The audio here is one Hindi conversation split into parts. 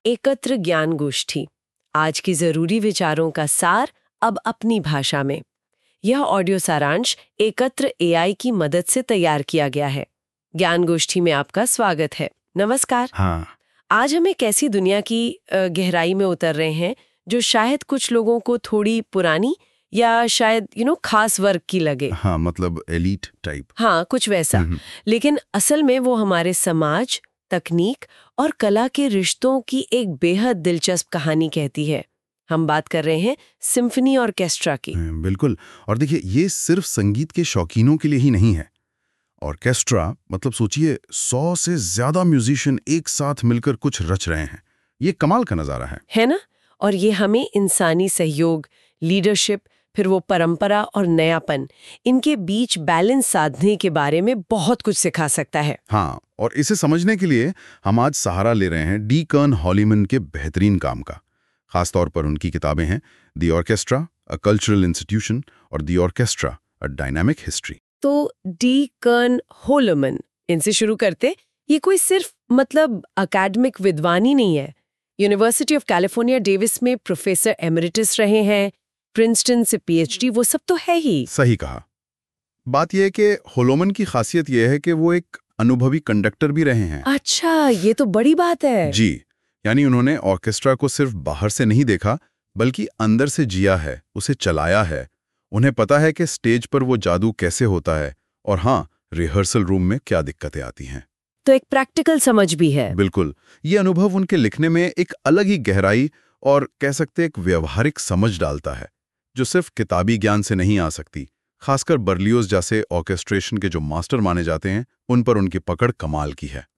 एकत्र ज्ञान गोष्ठी, आज की जरूरी विचारों का सार अब अपनी भाषा में। यह ऑडियो सारांश एकत्र एआई की मदद से तैयार किया गया है। ज्ञान गोष्ठी में आपका स्वागत है। नमस्कार। हाँ। आज हम एक ऐसी दुनिया की गहराई में उतर रहे हैं जो शायद कुछ लोगों को थोड़ी पुरानी या शायद खास वर्ग की लगे। हाँ, मतलब एलीट टाइप। हाँ, कुछ वैसा। लेकिन असल में वो हमारे समाज, तकनीक और कला के रिश्तों की एक बेहद दिलचस्प कहानी कहती है। हम बात कर रहे हैं सिम्फनी ऑर्केस्ट्रा की। बिल्कुल। और देखिए, ये सिर्फ संगीत के शौकीनों के लिए ही नहीं है। ऑर्केस्ट्रा मतलब सोचिए 100 से ज्यादा म्यूजिशियन एक साथ मिलकर कुछ रच रहे हैं। ये कमाल का नजारा है ना? और ये हमें इंसानी सहयोग, लीडरशिप, फिर वो परंपरा और नयापन, इनके बीच बैलेंस साधने के बारे में बहुत कुछ सिखा सकता है। हाँ, और इसे समझने के लिए हम आज सहारा ले रहे हैं डी कर्न हॉलीमन के बेहतरीन काम का। खासतौर पर उनकी किताबें हैं the orchestra, a cultural institution और the orchestra, a dynamic history. तो डी कर्न हॉलीमन, इनसे शुरू करते। ये कोई सिर्फ अकेडमिक विद्वान ही नहीं है। यूनिवर्सिटी ऑफ कैलिफोर्निया डेविस में प्रोफेसर एमरिटस रहे हैं, प्रिंसटन से पीएचडी, वो सब तो है ही। सही कहा। बात यह है कि हॉलीमन की खासियत यह है कि वो एक अनुभवी कंडक्टर भी रहे हैं। अच्छा, ये तो बड़ी बात है। जी, यानी उन्होंने ऑर्केस्ट्रा को सिर्फ बाहर से नहीं देखा, बल्कि अंदर से जिया है, उसे चलाया है। उन्हें पता है कि स्टेज पर वो जादू कैसे होता है और हाँ, रिहर्सल रूम में क्या दिक्कतें आती हैं। तो एक प्रैक्टिकल समझ भी है। बिल्कुल। ये अनुभव उनके लिखने में एक अलग ही गहराई और कह सकते एक व्यवहारिक समझ डालता है, जो सिर्फ किताबी ज्ञान से नहीं आ सकती। खासकर बर्लियोज जैसे ऑर्केस्ट्रेशन के जो मास्टर माने जाते हैं, उन पर उनकी पकड़ कमाल की है।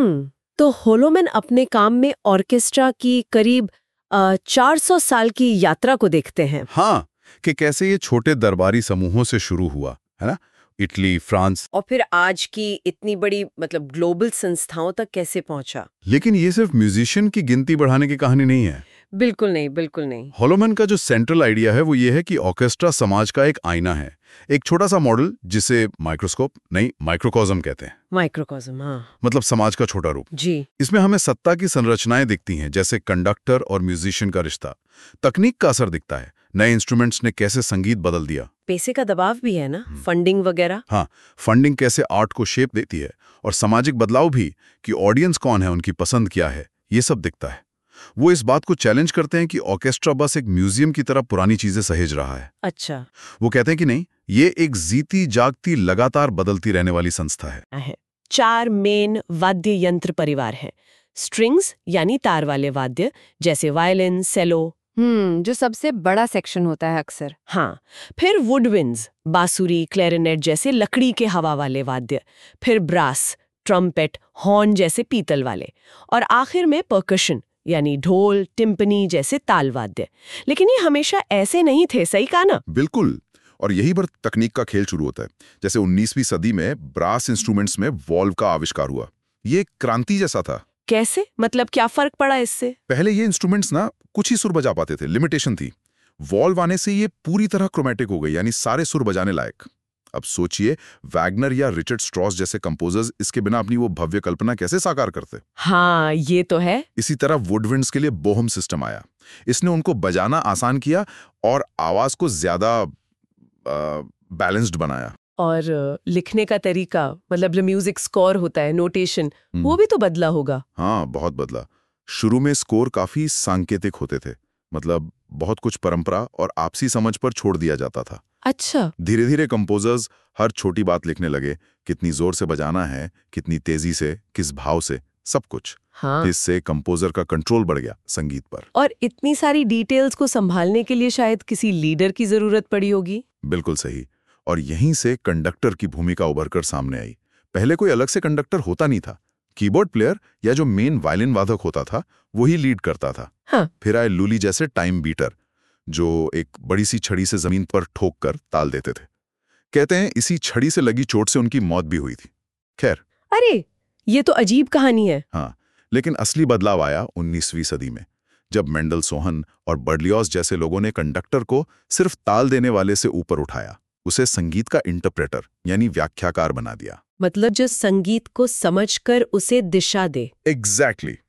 तो हॉलीमन अपने काम में ऑर्केस्ट्रा की करीब 400 साल की यात्रा को देखते हैं। हाँ, कि कैसे ये छोटे दरबारी समूहों से शुरू हुआ, है ना? इटली, फ्रांस, और फिर आज की इतनी बड़ी ग्लोबल संस्थाओं तक कैसे पहुंचा। लेकिन ये सिर्फ म्यूजिशियन की गिनती बढ़ाने की कहानी नहीं है। बिल्कुल नहीं, बिल्कुल नहीं। हॉलीमन का जो सेंट्रल आइडिया है वो ये है कि ऑर्केस्ट्रा समाज का एक आईना है, एक छोटा सा मॉडल जिसे माइक्रोस्कोप नहीं माइक्रोकॉज्म कहते हैं। माइक्रोकॉज्म, हाँ। मतलब समाज का छोटा रूप। जी। इसमें हमें सत्ता की संरचनाएं दिखती हैं, जैसे कंडक्टर और म्यूजिशियन का रिश्ता। तकनीक का असर दिखता है, नए इंस्ट्रूमेंट्स ने कैसे संगीत बदल दिया। पैसे का दबाव भी है ना, फंडिंग वगैरह। हाँ, फंडिंग कैसे आर्ट को शेप देती है, और सामाजिक बदलाव भी, कि ऑडियंस कौन है, उनकी पसंद क्या है, ये सब दिखता है। वो इस बात को चैलेंज करते हैं कि ऑर्केस्ट्रा बस एक म्यूजियम की तरह पुरानी चीजें सहेज रहा है। अच्छा। वो कहते हैं कि नहीं, ये एक जीती जागती लगातार बदलती रहने वाली संस्था है। 4 मेन वाद्य यंत्र परिवार हैं। स्ट्रिंग्स यानी तार वाले वाद्य, जैसे वायलिन, सेलो, जो सबसे बड़ा सेक्शन होता है अक्सर। हाँ। फिर वुडविंड्स, बांसुरी, क्लैरिनेट जैसे लकड़ी के हवा वाले वाद्य। फिर ब्रास, ट्रम्पेट, हॉर्न जैसे पीतल वाले। और आखिर में परकशन यानी ढोल, टिम्पनी जैसे ताल वाद्य। लेकिन ये हमेशा ऐसे नहीं थे, सही कहा ना? बिल्कुल। और यही पर तकनीक का खेल शुरू होता है। जैसे 19वीं सदी में ब्रास इंस्ट्रूमेंट्स में वॉल्व का आविष्कार हुआ। ये एक क्रांति जैसा था। कैसे? क्या फर्क पड़ा इससे? पहले ये इंस्ट्रूमेंट्स ना कुछ ही सुर बजा पाते थे, लिमिटेशन थी। वॉल्व आने से ये पूरी तरह क्रोमैटिक हो गई, यानी सारे सुर बजाने लायक। अब सोचिए, वैगनर या रिचर्ड स्ट्रॉस जैसे कंपोजर्स इसके बिना अपनी वो भव्य कल्पना कैसे साकार करते। हाँ, ये तो है। इसी तरह वुडविंड्स के लिए बोहम सिस्टम आया। इसने उनको बजाना आसान किया और आवाज को ज्यादा बैलेंस्ड बनाया। और लिखने का तरीका, जो म्यूजिक स्कोर होता है, नोटेशन, वो भी तो बदला होगा। हाँ, बहुत बदला। शुरू में स्कोर काफी सांकेतिक होते थे, बहुत कुछ परंपरा और आपसी समझ पर छोड़ दिया जाता था। अच्छा। धीरे धीरे कंपोजर्स हर छोटी बात लिखने लगे, कितनी जोर से बजाना है, कितनी तेजी से, किस भाव से, सब कुछ। हाँ। इससे कंपोजर का कंट्रोल बढ़ गया संगीत पर। और इतनी सारी डिटेल्स को संभालने के लिए शायद किसी लीडर की जरूरत पड़ी होगी। बिल्कुल सही। और यहीं से कंडक्टर की भूमिका उभरकर सामने आई। पहले कोई अलग से कंडक्टर होता नहीं था। कीबोर्ड प्लेयर या जो मेन वायलिन वादक होता था, वही लीड करता था। हाँ। फिर आए लूली जैसे टाइम बीटर, जो एक बड़ी सी छड़ी से जमीन पर ठोक कर ताल देते थे। कहते हैं इसी छड़ी से लगी चोट से उनकी मौत भी हुई थी। खैर। अरे, ये तो अजीब कहानी है। हाँ, लेकिन असली बदलाव आया 19वीं सदी में, जब मेंडलसोहन और बर्लियोज जैसे लोगों ने कंडक्टर को सिर्फ ताल देने वाले से ऊपर उठाया, उसे संगीत का इंटरप्रेटर यानी व्याख्याकार बना दिया। जो संगीत को समझकर उसे दिशा दे। एग्जैक्टली।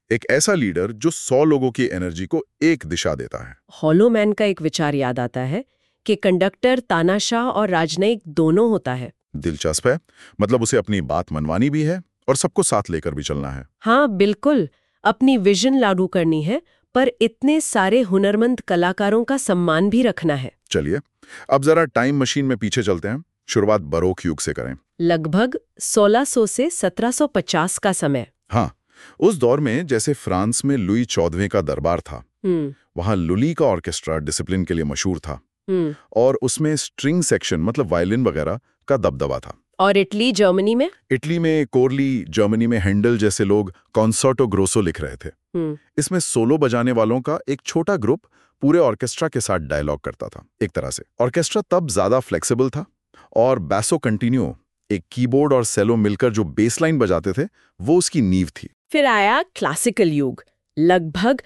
एक ऐसा लीडर जो 100 लोगों की एनर्जी को एक दिशा देता है। हॉलो मैन का एक विचार याद आता है कि कंडक्टर तानाशाह और राजनयिक दोनों होता है। दिलचस्प है, मतलब उसे अपनी बात मनवानी भी है और सबको साथ लेकर भी चलना है। हाँ बिल्कुल, अपनी विजन लागू करनी है, पर इतने सारे हुनरमंद कलाकारों का सम्मान भी रखना है। चलिए अब जरा टाइम मशीन में पीछे चलते हैं। शुरुआत बरोक युग से करें। लगभग 1600 से 1750 का समय। हाँ, उस दौर में जैसे फ्रांस में लुई 14वें का दरबार था, वहां लुली का ऑर्केस्ट्रा डिसिप्लिन के लिए मशहूर था और उसमें स्ट्रिंग सेक्शन मतलब वायलिन वगैरह का दबदबा था। और इटली जर्मनी में? इटली में कोरली, जर्मनी में हैंडल जैसे लोग कॉन्सर्टो ग्रोसो लिख रहे थे। इसमें सोलो बजाने वालों का एक छोटा ग्रुप पूरे ऑर्केस्ट्रा के साथ डायलॉग करता था। एक तरह से ऑर्केस्ट्रा तब ज्यादा फ्लेक्सिबल था और बैसो कंटिन्यू, एक कीबोर्ड और सेलो मिलकर जो बेसलाइन बजाते थे, वो उसकी नींव थी। फिर आया क्लासिकल युग, लगभग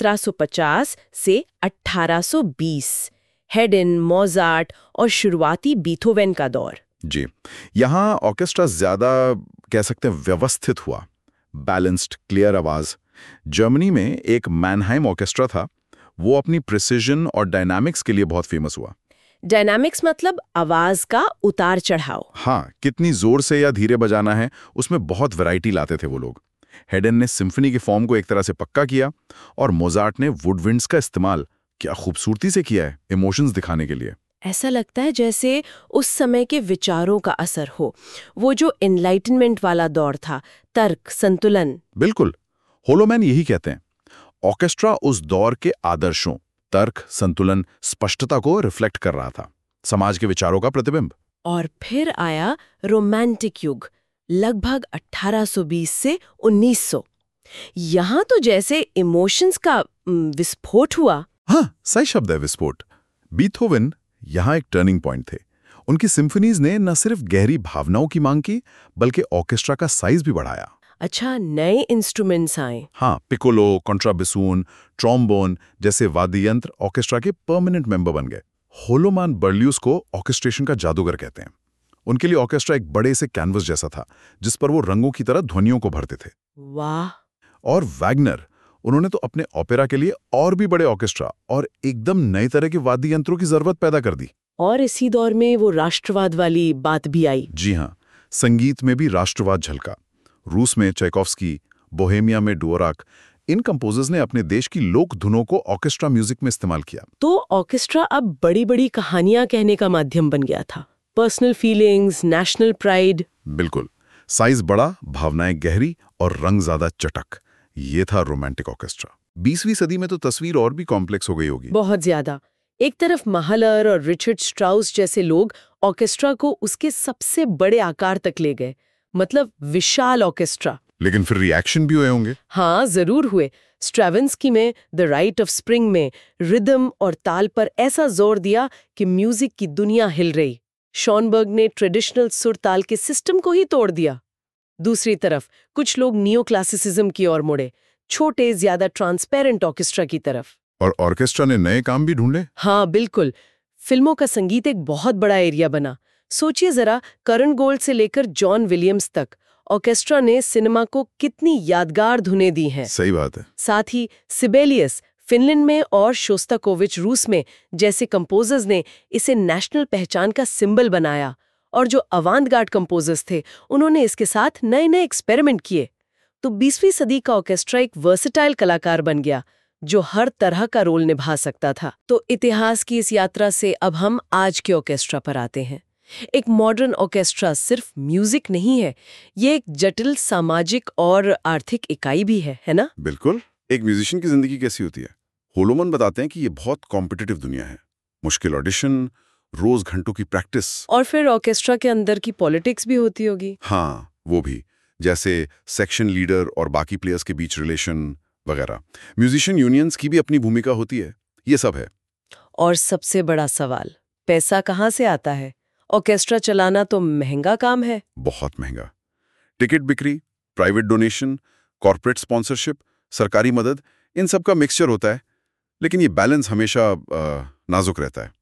1750 से 1820। हैडन, मोजार्ट और शुरुआती बीथोवेन का दौर। जी, यहाँ ऑर्केस्ट्रा ज्यादा कह सकते हैं व्यवस्थित हुआ, बैलेंस्ड, क्लियर आवाज। जर्मनी में एक मैनहाइम ऑर्केस्ट्रा था, वो अपनी प्रिसिजन और डायनामिक्स के लिए बहुत फेमस हुआ। डायनामिक्स मतलब आवाज का उतार चढ़ाव। हाँ, कितनी जोर से या धीरे बजाना है, उसमें बहुत वैरायटी लाते थे वो लोग। हैडन ने सिम्फनी के फॉर्म को एक तरह से पक्का किया और मोजार्ट ने वुडविंड्स का इस्तेमाल क्या खूबसूरती से किया है इमोशंस दिखाने के लिए। ऐसा लगता है जैसे उस समय के विचारों का असर हो, वो जो एनलाइटनमेंट वाला दौर था, तर्क, संतुलन। बिल्कुल, होलोमैन यही कहते हैं। ऑर्केस्ट्रा उस दौर के आदर्शों, तर्क, संतुलन, स्पष्टता को रिफ्लेक्ट कर रहा था, समाज के विचारों का प्रतिबिंब। और फिर आया रोमांटिक युग, लगभग 1820 से 1900। यहाँ तो जैसे इमोशंस का विस्फोट हुआ। हाँ, सही शब्द है, विस्फोट। बीथोवन यहाँ एक टर्निंग पॉइंट थे। उनकी सिम्फनीज ने न सिर्फ गहरी भावनाओं की मांग की, बल्कि ऑर्केस्ट्रा का साइज भी बढ़ाया। अच्छा, नए इंस्ट्रूमेंट्स आए। हाँ, पिकोलो, कॉन्ट्राबेसून, ट्रॉम्बोन जैसे वाद्य यंत्र ऑर्केस्ट्रा के परमानेंट मेंबर बन गए। होलोमान बर्लियस को ऑर्केस्ट्रेशन का जादूगर कहते हैं। उनके लिए ऑर्केस्ट्रा एक बड़े से कैनवस जैसा था, जिस पर वो रंगों की तरह ध्वनियों को भरते थे। वाह। और वैगनर, उन्होंने तो अपने ओपेरा के लिए और भी बड़े ऑर्केस्ट्रा और एकदम नए तरह के वाद्य यंत्रों की जरूरत पैदा कर दी। और इसी दौर में वो राष्ट्रवाद वाली बात भी आई। जी हाँ, संगीत में भी राष्ट्रवाद झलका। रूस में चाइकोव्स्की, बोहेमिया में डुओराक, इन कंपोजर्स ने अपने देश की लोक धुनों को ऑर्केस्ट्रा म्यूजिक में इस्तेमाल किया। तो ऑर्केस्ट्रा अब बड़ी-बड़ी कहानियां कहने का माध्यम बन गया था। Personal feelings, national pride. बिल्कुल, साइज बड़ा, भावनाएं गहरी और रंग ज्यादा चटक। ये था रोमांटिक ऑर्केस्ट्रा। 20वीं सदी में तो तस्वीर और भी कॉम्प्लेक्स हो गई होगी। बहुत ज्यादा। एक तरफ महलर और रिचर्ड स्ट्राउस जैसे लोग ऑर्केस्ट्रा को उसके सबसे बड़े आकार तक ले गए, मतलब विशाल ऑर्केस्ट्रा। लेकिन फिर रिएक्शन भी हुए होंगे। हाँ, जरूर हुए। स्ट्रेविंस्की में द राइट ऑफ स्प्रिंग में रिदम और ताल पर ऐसा जोर दिया कि म्यूजिक की दुनिया हिल रही। शॉनबर्ग ने ट्रेडिशनल सुर ताल के सिस्टम को ही तोड़ दिया। दूसरी तरफ कुछ लोग नियो क्लासिसिज्म की ओर मुड़े, छोटे, ज्यादा ट्रांसपेरेंट ऑर्केस्ट्रा की तरफ। और ऑर्केस्ट्रा ने नए काम भी ढूंढे। हाँ बिल्कुल, फिल्मों का संगीत एक बहुत बड़ा एरिया बना। सोचिए जरा, करण गोल्ड से लेकर जॉन विलियम्स तक ऑर्केस्ट्रा ने सिनेमा को कितनी यादगार धुनें दी हैं। सही बात है। साथ ही सिबेलियस फिनलैंड में और शोस्ताकोविच रूस में जैसे कंपोजर्स ने इसे नेशनल पहचान का सिंबल बनाया। और जो अवांतगार्ड कंपोजर्स थे, उन्होंने इसके साथ नए नए एक्सपेरिमेंट किए। तो 20वीं सदी का ऑर्केस्ट्रा एक वर्सेटाइल कलाकार बन गया, जो हर तरह का रोल निभा सकता था। तो इतिहास की इस यात्रा से अब हम आज के ऑर्केस्ट्रा पर आते हैं। एक मॉडर्न ऑर्केस्ट्रा सिर्फ म्यूजिक नहीं है, ये एक जटिल सामाजिक और आर्थिक इकाई भी है ना? बिल्कुल। एक म्यूजिशियन की जिंदगी कैसी होती है? होलोमन बताते हैं कि ये बहुत कॉम्पिटिटिव दुनिया है। मुश्किल ऑडिशन, रोज घंटों की प्रैक्टिस। और फिर ऑर्केस्ट्रा के अंदर की पॉलिटिक्स भी होती होगी। हाँ, वो भी, जैसे सेक्शन लीडर और बाकी प्लेयर्स के बीच रिलेशन वगैरह। म्यूजिशियन यूनियंस की भी अपनी भूमिका होती है। ये सब है। और सबसे बड़ा सवाल, पैसा कहाँ से आता है? ऑर्केस्ट्रा चलाना तो महंगा काम है। बहुत महंगा। टिकट बिक्री, प्राइवेट डोनेशन, कॉर्पोरेट स्पॉन्सरशिप, सरकारी मदद, इन सब का मिक्सचर होता है। लेकिन ये बैलेंस हमेशा नाजुक रहता है।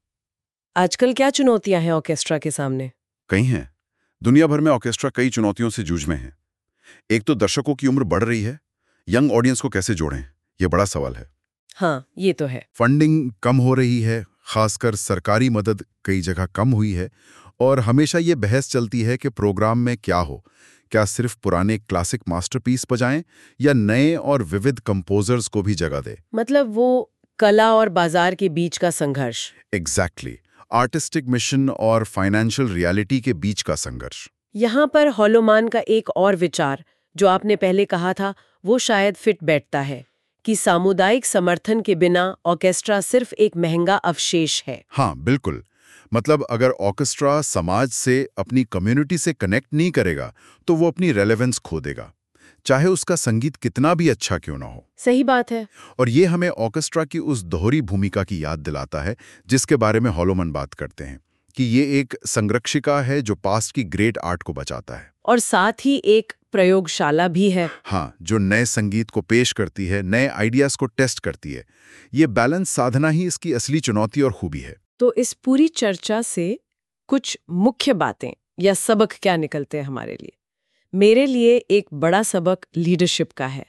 आजकल क्या चुनौतियां हैं ऑर्केस्ट्रा के सामने? कई हैं। दुनिया भर में ऑर्केस्ट्रा कई चुनौतियों से जूझ में है। एक तो दर्शकों की उम्र बढ़ रही है। यंग ऑडियंस को कैसे जोड़ें, ये बड़ा सवाल है। हाँ, ये तो है। फंडिंग कम हो रही है, खासकर सरकारी मदद कई जगह कम हुई है, और हमेशा ये बहस चलती है कि प्रोग्राम में क्या हो, क्या सिर्फ पुराने क्लासिक मास्टरपीस बजाएं या नए और विविध कंपोजर्स को भी जगह दे। मतलब वो कला और बाजार के बीच का संघर्ष। एग्जैक्टली, आर्टिस्टिक मिशन और फाइनेंशियल रियलिटी के बीच का संघर्ष। यहाँ पर हॉलोमान का एक और विचार जो आपने पहले कहा था वो शायद फिट बैठता है कि सामुदायिक समर्थन के बिना ऑर्केस्ट्रा सिर्फ एक महंगा अवशेष है। हाँ बिल्कुल, मतलब अगर ऑर्केस्ट्रा समाज से, अपनी कम्युनिटी से कनेक्ट नहीं करेगा तो वो अपनी रेलेवेंस खो देगा, चाहे उसका संगीत कितना भी अच्छा क्यों ना हो। सही बात है। और ये हमें ऑर्केस्ट्रा की उस दोहरी भूमिका की याद दिलाता है जिसके बारे में हॉलोमन बात करते हैं, कि ये एक संरक्षिका है जो पास्ट की ग्रेट आर्ट को बचाता है, और साथ ही एक प्रयोगशाला भी है। हाँ, जो नए संगीत को पेश करती है, नए आइडियाज को टेस्ट करती है। ये बैलेंस साधना ही इसकी असली चुनौती और खूबी है। तो इस पूरी चर्चा से कुछ मुख्य बातें या सबक क्या निकलते हैं हमारे लिए? मेरे लिए एक बड़ा सबक लीडरशिप का है।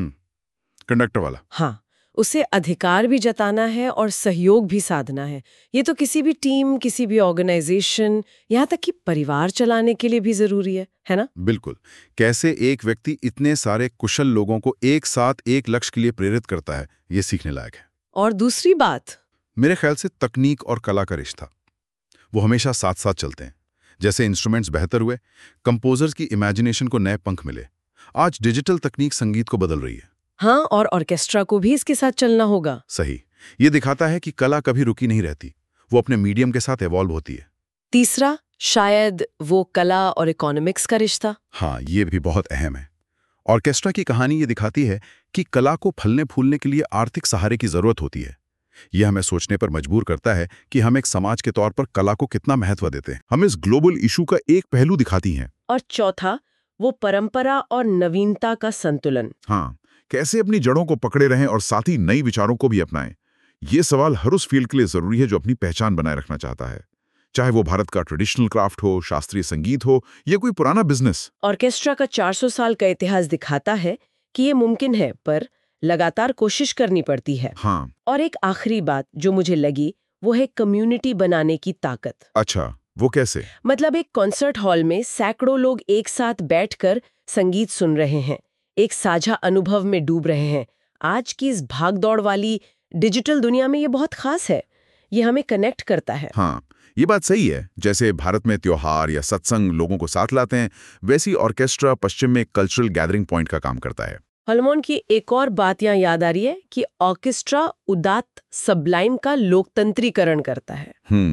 कंडक्टर वाला। हाँ, उसे अधिकार भी जताना है और सहयोग भी साधना है। ये तो किसी भी टीम, किसी भी ऑर्गेनाइजेशन, यहाँ तक कि परिवार चलाने के लिए भी जरूरी है ना? बिल्कुल। कैसे एक व्यक्ति इतने सारे कुशल लोगों को एक साथ एक लक्ष्य के लिए प्रेरित करता है, ये सीखने लायक है। और दूसरी बात, मेरे ख्याल से तकनीक और कला का रिश्ता, वो हमेशा साथ साथ चलते हैं। जैसे इंस्ट्रूमेंट्स बेहतर हुए, कंपोजर्स की इमेजिनेशन को नए पंख मिले। आज डिजिटल तकनीक संगीत को बदल रही है। हाँ, और ऑर्केस्ट्रा को भी इसके साथ चलना होगा। सही। ये दिखाता है कि कला कभी रुकी नहीं रहती, वो अपने मीडियम के साथ एवॉल्व होती है। तीसरा, शायद वो कला और इकोनॉमिक्स का रिश्ता। हाँ, ये भी बहुत अहम है। ऑर्केस्ट्रा की कहानी ये दिखाती है कि कला को फलने फूलने के लिए आर्थिक सहारे की जरूरत होती है। यह हमें सोचने पर मजबूर करता है कि हम एक समाज के तौर पर कला को कितना महत्व देते हैं। हम इस ग्लोबल इशू का एक पहलू दिखाती हैं। और चौथा, वो परंपरा और नवीनता का संतुलन। हाँ, कैसे अपनी जड़ों को पकड़े रहें और साथ ही नई विचारों को भी अपनाएं। ये सवाल हर उस फील्ड के लिए जरूरी है जो अपनी पहचान बनाए रखना चाहता है, चाहे वो भारत का ट्रेडिशनल क्राफ्ट हो, शास्त्रीय संगीत हो या कोई पुराना बिजनेस। ऑर्केस्ट्रा का 400 साल का इतिहास दिखाता है कि ये मुमकिन है, पर लगातार कोशिश करनी पड़ती है। हाँ। और एक आखिरी बात जो मुझे लगी वो है कम्युनिटी बनाने की ताकत। अच्छा, वो कैसे? मतलब एक कॉन्सर्ट हॉल में सैकड़ों लोग एक साथ बैठकर संगीत सुन रहे हैं, एक साझा अनुभव में डूब रहे हैं। आज की इस भागदौड़ वाली डिजिटल दुनिया में ये बहुत खास है। ये हमें कनेक्ट करता है। हाँ, ये बात सही है। जैसे भारत में त्योहार या सत्संग लोगों को साथ लाते हैं, वैसी ऑर्केस्ट्रा पश्चिम में कल्चरल गैदरिंग पॉइंट का काम करता है। हॉलोमन की एक और बात यहाँ याद आ रही है कि ऑर्केस्ट्रा उदात्त सबलाइम का लोकतंत्रीकरण करता है।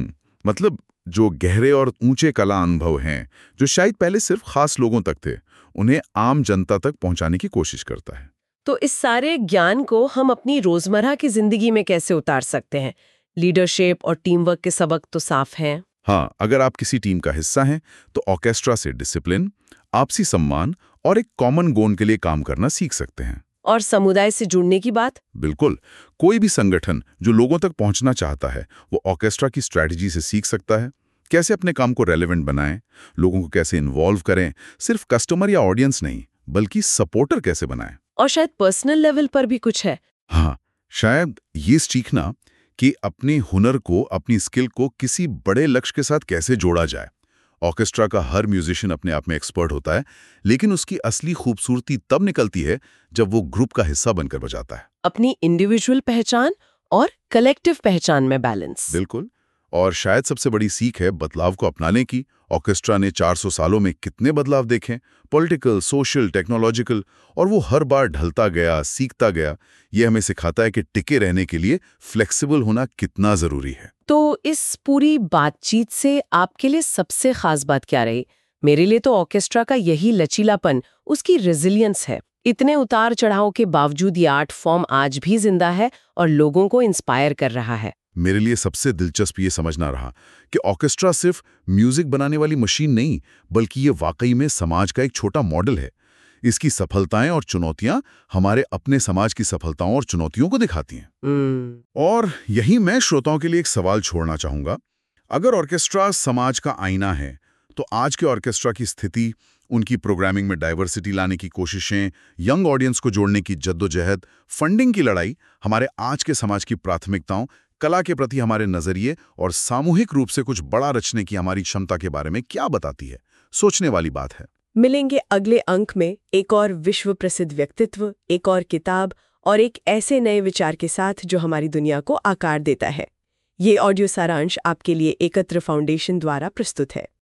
मतलब जो गहरे और ऊंचे कला अनुभव हैं, जो शायद पहले सिर्फ खास लोगों तक थे, उन्हें आम जनता तक पहुंचाने की कोशिश करता है। तो इस सारे ज्ञान को हम अपनी रोजमर्रा की जिंदगी में कैसे उतार सकते हैं? लीडरशिप और टीम वर्क के सबक तो साफ हैं। हाँ, अगर आप किसी टीम का हिस्सा हैं, तो ऑर्केस्ट्रा से डिसिप्लिन, आपसी सम्मान और एक कॉमन गोल के लिए काम करना सीख सकते हैं। और समुदाय से जुड़ने की बात? बिल्कुल, कोई भी संगठन जो लोगों तक पहुंचना चाहता है, वो ऑर्केस्ट्रा की स्ट्रैटेजी से सीख सकता है। कैसे अपने काम को रेलेवेंट बनाएं, लोगों को कैसे इन्वॉल्व करें, सिर्फ कस्टमर या ऑडियंस नहीं, बल्कि सपोर्टर कैसे बनाएं। और शायद पर्सनल लेवल पर भी कुछ है। हाँ, शायद ये सीखना कि अपने हुनर को, अपनी स्किल को किसी बड़े लक्ष्य के साथ कैसे जोड़ा जाए। ऑर्केस्ट्रा का हर म्यूजिशियन अपने आप में एक्सपर्ट होता है, लेकिन उसकी असली खूबसूरती तब निकलती है जब वो ग्रुप का हिस्सा बनकर बजाता है। अपनी इंडिविजुअल पहचान और कलेक्टिव पहचान में बैलेंस। बिल्कुल। और शायद सबसे बड़ी सीख है बदलाव को अपनाने की। ऑर्केस्ट्रा ने 400 सालों में कितने बदलाव देखे, पॉलिटिकल, सोशल, टेक्नोलॉजिकल, और वो हर बार ढलता गया, सीखता गया। ये हमें सिखाता है कि टिके रहने के लिए फ्लेक्सिबल होना कितना जरूरी है। तो इस पूरी बातचीत से आपके लिए सबसे खास बात क्या रही? मेरे लिए तो ऑर्केस्ट्रा का यही लचीलापन, उसकी रेजिलियंस है। इतने उतार चढ़ाव के बावजूद ये आर्ट फॉर्म आज भी जिंदा है और लोगों को इंस्पायर कर रहा है। मेरे लिए सबसे दिलचस्प ये समझना रहा कि ऑर्केस्ट्रा सिर्फ म्यूजिक बनाने वाली मशीन नहीं, बल्कि ये वाकई में समाज का एक छोटा मॉडल है। इसकी सफलताएं और चुनौतियां हमारे अपने समाज की सफलताओं और चुनौतियों को दिखाती हैं। और यही मैं श्रोताओं के लिए एक सवाल छोड़ना चाहूंगा। अगर ऑर्केस्ट्रा समाज का आईना है, तो आज के ऑर्केस्ट्रा की स्थिति, उनकी प्रोग्रामिंग में डाइवर्सिटी लाने की कोशिशें, यंग ऑडियंस को जोड़ने की जद्दोजहद, फंडिंग की लड़ाई, हमारे आज के समाज की प्राथमिकताओं, कला के प्रति हमारे नजरिए और सामूहिक रूप से कुछ बड़ा रचने की हमारी क्षमता के बारे में क्या बताती है? सोचने वाली बात है। मिलेंगे अगले अंक में एक और विश्व प्रसिद्ध व्यक्तित्व, एक और किताब और एक ऐसे नए विचार के साथ जो हमारी दुनिया को आकार देता है। ये ऑडियो सारांश आपके लिए एकत्र फाउंडेशन द्वारा प्रस्तुत है।